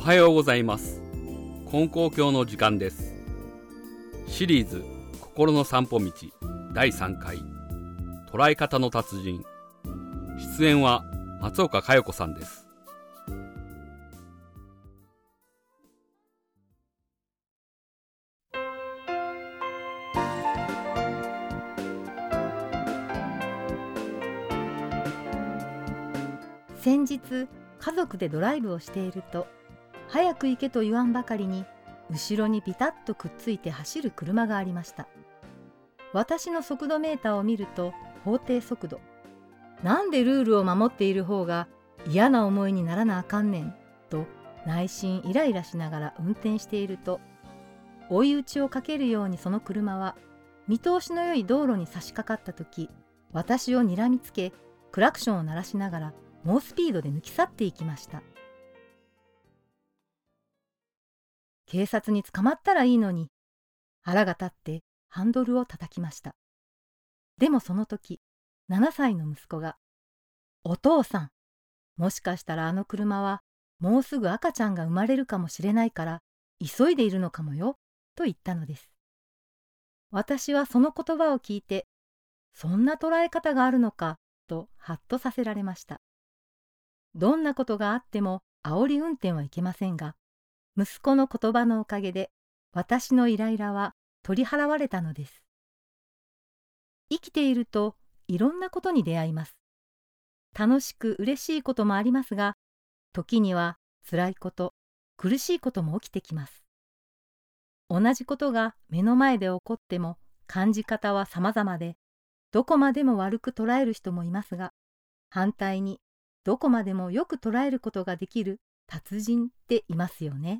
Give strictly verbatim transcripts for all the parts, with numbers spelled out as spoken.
はようございます。金光教の時間です。シリーズ心の散歩道だいさんかい、捉え方の達人。出演は松岡佳代子さんです。 先日家族でドライブをしていると、早く行けと言わんばかりに後ろにピタッとくっついて走る車がありました。私の速度メーターを見ると法定速度。なんでルールを守っている方が嫌な思いにならなあかんねんと内心イライラしながら運転していると、追い打ちをかけるようにその車は見通しの良い道路に差し掛かった時、私を睨みつけクラクションを鳴らしながら猛スピードで抜き去っていきました。警察に捕まったらいいのに、腹が立ってハンドルを叩きました。でもその時、ななさいの息子が、お父さん、もしかしたらあの車はもうすぐ赤ちゃんが生まれるかもしれないから急いでいるのかもよ、と言ったのです。私はその言葉を聞いて、そんな捉え方があるのか、とハッとさせられました。どんなことがあっても煽り運転はいけませんが、息子の言葉のおかげで私のイライラは取り払われたのです。生きているといろんなことに出会います。楽しく嬉しいこともありますが、時には辛いこと、苦しいことも起きてきます。同じことが目の前で起こっても感じ方は様々で、どこまでも悪く捉える人もいますが、反対にどこまでもよく捉えることができる達人っていますよね。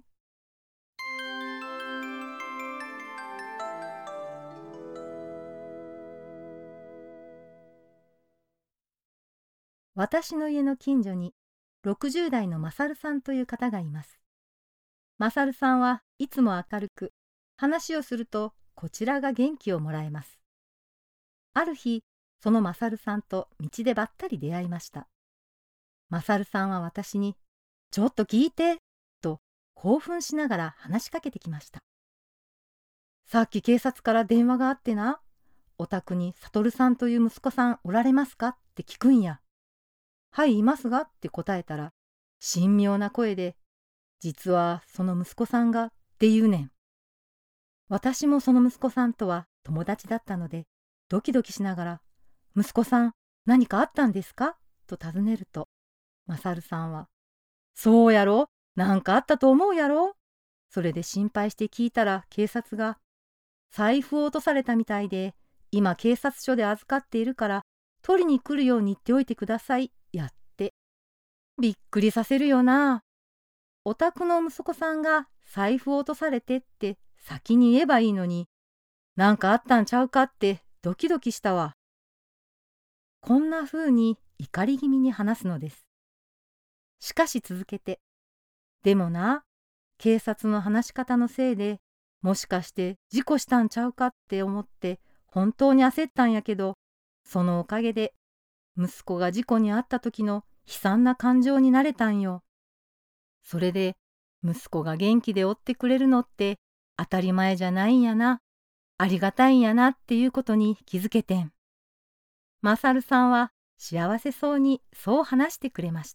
私の家の近所にろくじゅうだいのマサルさんという方がいます。マサルさんはいつも明るく、話をするとこちらが元気をもらえます。ある日、そのマサルさんと道でばったり出会いました。マサルさんは私に、ちょっと聞いて、と興奮しながら話しかけてきました。さっき警察から電話があってな、お宅にサトルさんという息子さんおられますかって聞くんや。はい、いますがって答えたら、神妙な声で、実はその息子さんがって言うねん。私もその息子さんとは友達だったので、ドキドキしながら、息子さん何かあったんですかと尋ねると、マサルさんは、そうやろ、なんかあったと思うやろ。それで心配して聞いたら警察が、財布を落とされたみたいで、今警察署で預かっているから、取りに来るように言っておいてください、やって。びっくりさせるよな。お宅の息子さんが財布を落とされてって先に言えばいいのに、なんかあったんちゃうかってドキドキしたわ。こんな風に怒り気味に話すのです。しかし続けて、でもな、警察の話し方のせいで、もしかして事故したんちゃうかって思って本当に焦ったんやけど、そのおかげで息子が事故に遭った時の悲惨な感情になれたんよ。それで息子が元気でおってくれるのって当たり前じゃないんやな、ありがたいんやなっていうことに気づけてん。マサルさんは幸せそうにそう話してくれました。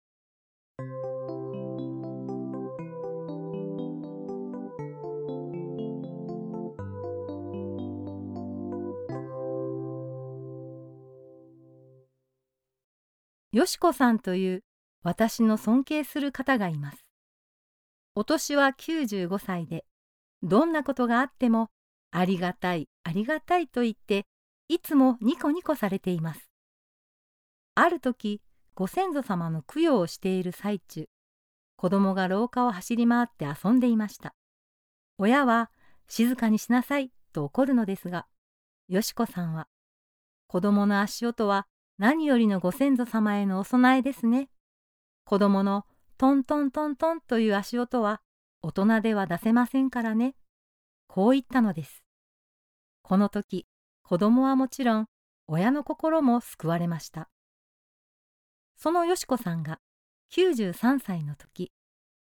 よしこさんという私の尊敬する方がいます。お年はきゅうじゅうごさいで、どんなことがあってもありがたいありがたいと言っていつもニコニコされています。ある時、ご先祖様の供養をしている最中、子供が廊下を走り回って遊んでいました。親は静かにしなさいと怒るのですが、よしこさんは、子供の足音は何よりのご先祖様へのお供えですね。子供のトントントントンという足音は大人では出せませんからね。こう言ったのです。この時、子供はもちろん、親の心も救われました。そのよしこさんがきゅうじゅうさんさいの時、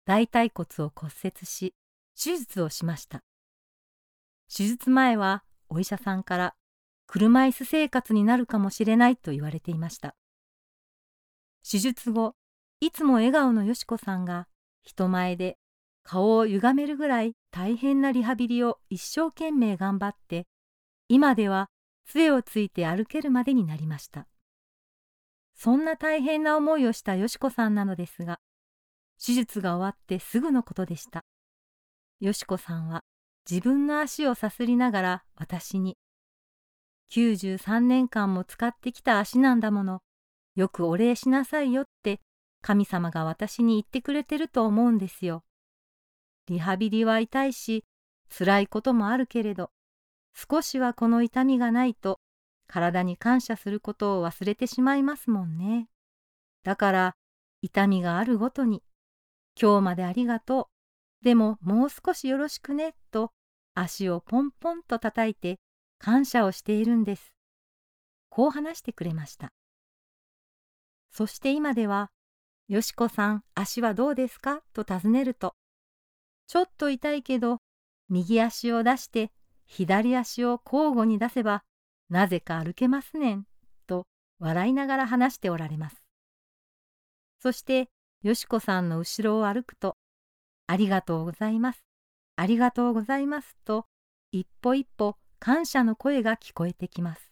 大腿骨を骨折し、手術をしました。手術前はお医者さんから車椅子生活になるかもしれないと言われていました。手術後、いつも笑顔のよしこさんが人前で顔を歪めるぐらい大変なリハビリを一生懸命頑張って、今では杖をついて歩けるまでになりました。そんな大変な思いをしたよしこさんなのですが、手術が終わってすぐのことでした。よしこさんは自分の足をさすりながら私に、きゅうじゅうさんねんかんも使ってきた足なんだもの、よくお礼しなさいよって神様が私に言ってくれてると思うんですよ。リハビリは痛いし、辛いこともあるけれど、少しはこの痛みがないと体に感謝することを忘れてしまいますもんね。だから痛みがあるごとに、今日までありがとう、でももう少しよろしくねと足をポンポンと叩いて感謝をしているんです。こう話してくれました。そして今では、よしこさん、足はどうですかと尋ねると、ちょっと痛いけど、右足を出して左足を交互に出せば、なぜか歩けますねん、と笑いながら話しておられます。そして、よしこさんの後ろを歩くと、ありがとうございます、ありがとうございますと、一歩一歩感謝の声が聞こえてきます。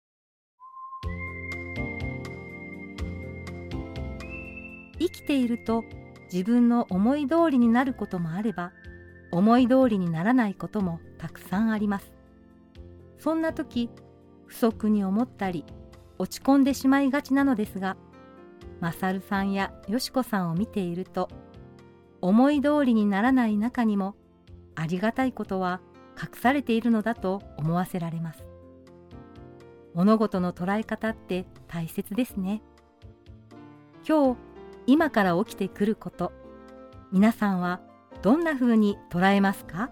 生きていると自分の思い通りになることもあれば、思い通りにならないこともたくさんあります。そんな時、不足に思ったり落ち込んでしまいがちなのですが、まさるさんやよしこさんを見ていると、思い通りにならない中にもありがたいことは隠されているのだと思わせられます。物事の捉え方って大切ですね。今日今から起きてくること、皆さんはどんなふうに捉えますか？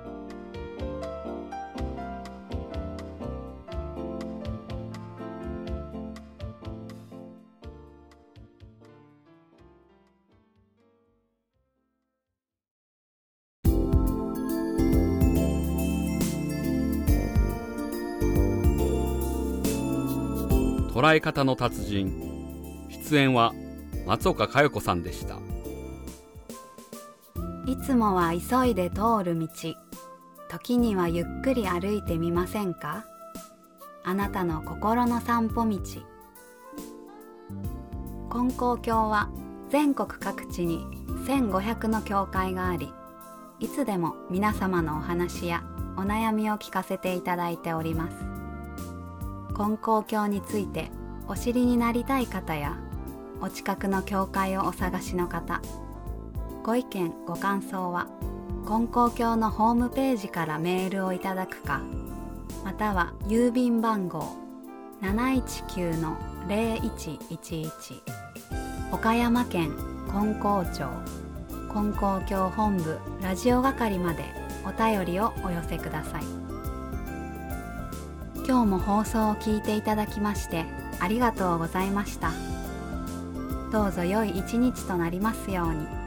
捉え方の達人。出演は松岡佳代子さんでした。 いつもは急いで通る道、時にはゆっくり歩いてみませんか？あなたの心の散歩道。金光教は全国各地にせんごひゃくの教会があり、いつでも皆様のお話やお悩みを聞かせていただいております。金光教についてお知りになりたい方や、お近くの教会をお探しの方、ご意見ご感想は金光教のホームページからメールをいただくか、または郵便番号 なないちきゅうのぜろいちいちいち 岡山県金光町金光教本部ラジオ係までお便りをお寄せください。今日も放送を聞いていただきましてありがとうございました。どうぞ良い一日となりますように。